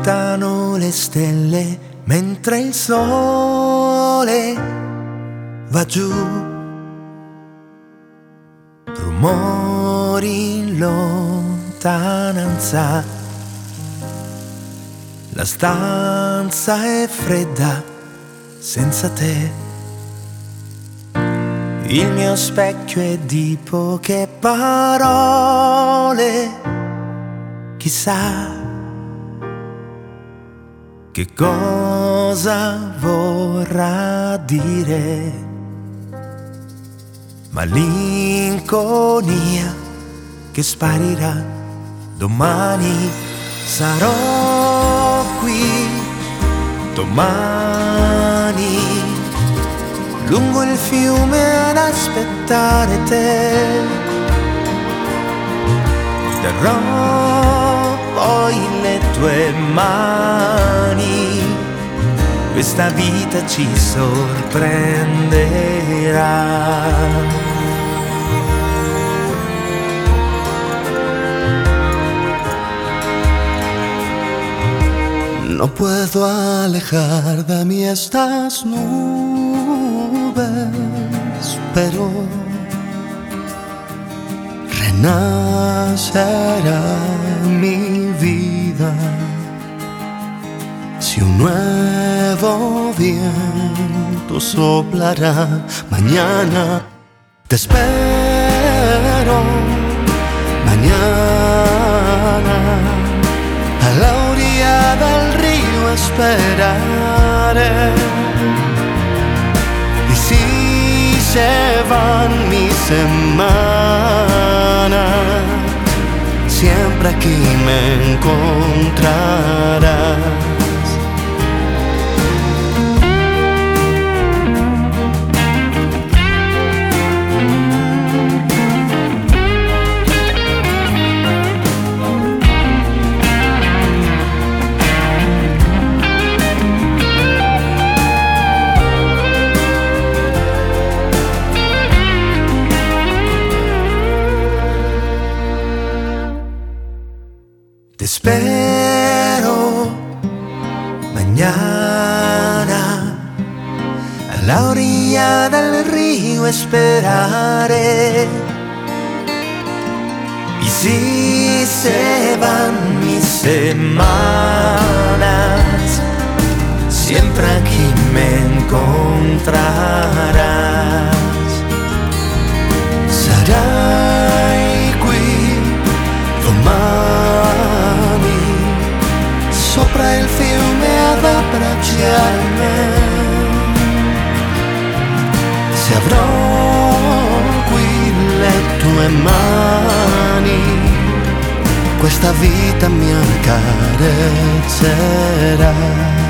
contano le stelle mentre il sole va giù. Rumori in lontananza, la stanza è fredda senza te. Il mio specchio è di poche parole, chissà che cosa vorrà dire. Malinconia che sparirà domani. Sarò qui domani lungo il fiume ad aspettare te. Darò poi le tue mani, questa vita ci sorprenderà. No puedo alejar de mí estas nubes, pero renacerá mi vida si un nuevo viento soplará mañana. Te espero mañana a la orilla del río esperaré. Y si se van mis semanas, siempre aquí me encontrarás. Te espero mañana a la orilla del río esperaré. Y si se van mis semanas, siempre aquí me encontrarás. Sarai qui domani sopra il fiume ad abbracciarmi. Se avrò qui le tue mani, questa vita mi accarezzerà.